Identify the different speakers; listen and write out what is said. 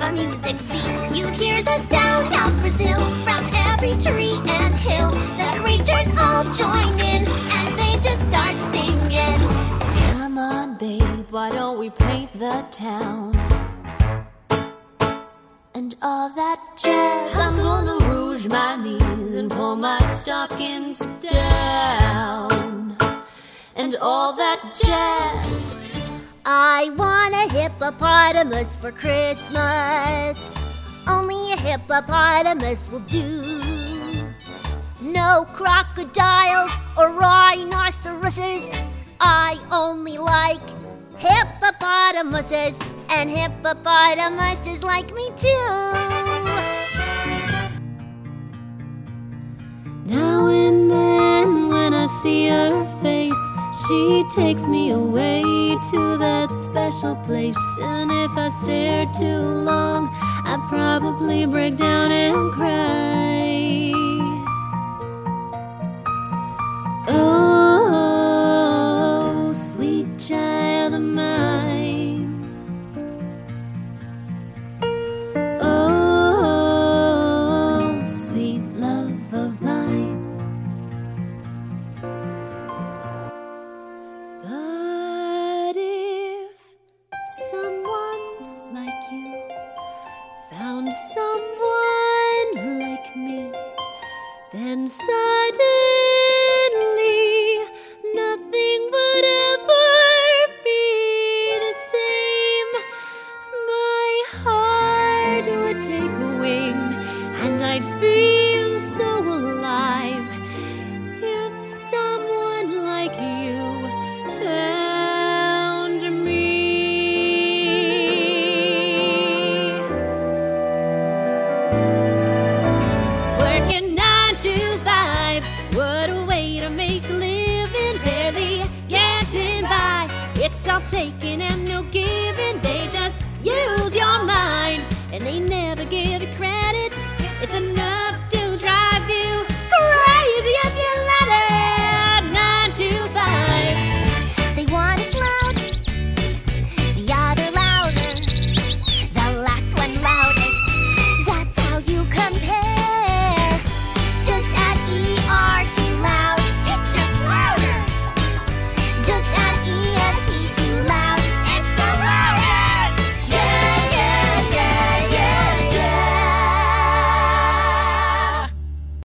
Speaker 1: our music beat. You hear the sound of Brazil from every tree and hill. The creatures all join in and they just start singing.
Speaker 2: Come on, babe, why don't we paint the town? And all that jazz. I'm gonna rouge my knees and pull my stockings down. And all that jazz.
Speaker 1: I want a hippopotamus for Christmas. Only a hippopotamus will do. No crocodiles or rhinoceroses. I only like hippopotamuses, and hippopotamuses like me too.
Speaker 2: Now and then when I see her face, she takes me away to that special place. And if I stare too long, I probably break down and cry. Oh, sweet child of mine. Oh, sweet love of mine. But if someone like you found someone like me, then suddenly nothing would ever be the same. My heart would take wing and I'd feel so alive if someone like you found me. Working 9 to 5, what a way to make a living, barely getting by. It's all taking and no giving.